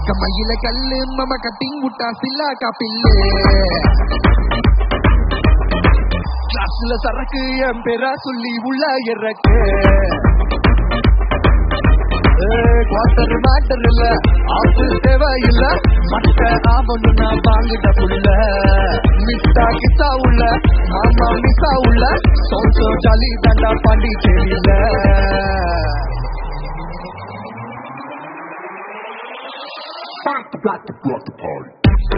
கமையில கல்லு மம கட்டிங் விட்டா சில்லா காப்பில்லே கிளாஸ்ல சரக்கு என் பேரா சொல்லி உள்ள இறக்கு குவார்டர் மேட்டர் இல்ல ஆஃபீஸ் தேவை இல்ல மட்ட ஆமனு நான் வாங்கிட்ட புள்ள மிஸ்டா கிசா உள்ள ஆமா மிஸ்ஸா உள்ள சோசோ ஜாலி தண்டா பாண்டிச்சேரியில Black the party.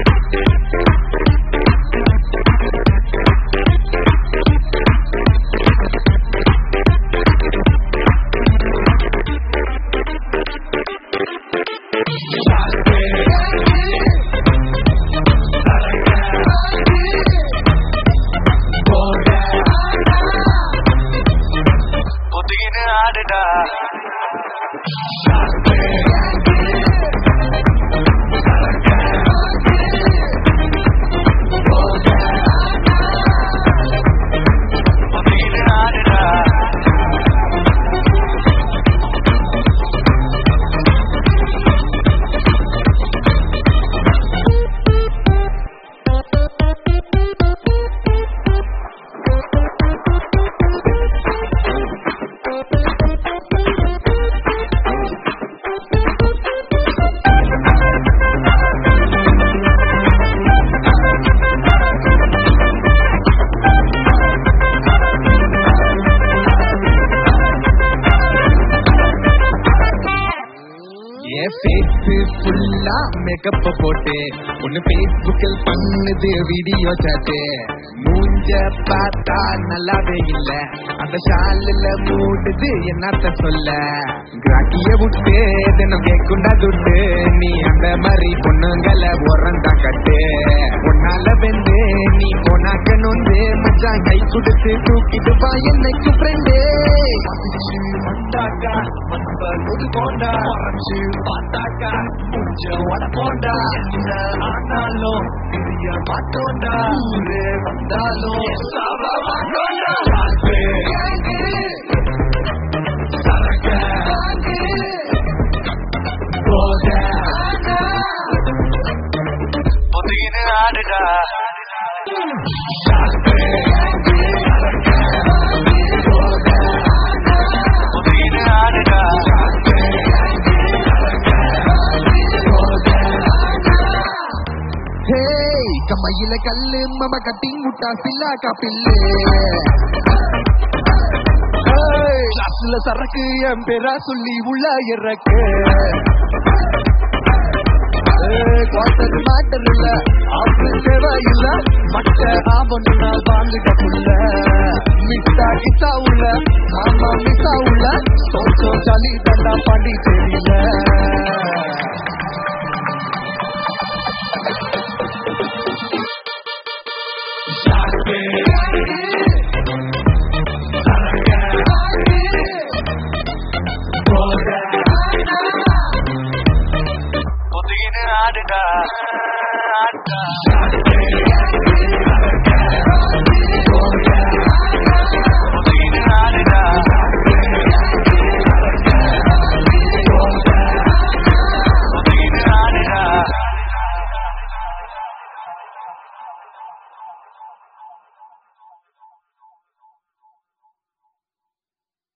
ஃபுல்லா மேக்கப் போட்டு ஒன்னு பேஸ்புக்கில் பண்ணுது வீடியோ சாட்டு மூஞ்ச பார்த்தா நல்லாவே இல்ல அந்த ஷாலில் மூடுது என்னத்த சொல்ல கிராக்கிய விட்டு தினம் கேக்குண்டா துட்டு நீ அந்த மாதிரி பொண்ணுங்களை உரண்டா கட்டு பொண்ணால வெந்து நீ போனாக்க நொந்து மச்சான் கை கொடுத்து தூக்கிட்டு வா என்னைக்கு ஃப்ரெண்டு மண்டாக்கா மன்பது போண்டா பார்த்தாக்கா கொஞ்சம் வட போண்டா என்ன ஆனாலும் பெரிய மாட்டோண்டா ஊரே வந்தாலும் சாவா மாட்டோண்டா சரக்க போத பொதுகின்னு ஆடுடா கமையில கல்லு மம கட்டிங் விட்டா சில்லா காப்பில்லே கிளாஸ்ல சரக்கு என் பேரா சொல்லி உள்ள இறக்கு குவார்டர் மேட்டர் இல்ல ஆஃபீஸ் தேவை இல்ல மட்ட ஆமனு நான் வாங்கிட்ட புள்ள மிஸ்டா கிசா உள்ள ஆமா மிஸ்ஸா உள்ள சோசோ ஜாலி தண்டா பாண்டிச்சேரியில பொதுகின்னு ஆடுடா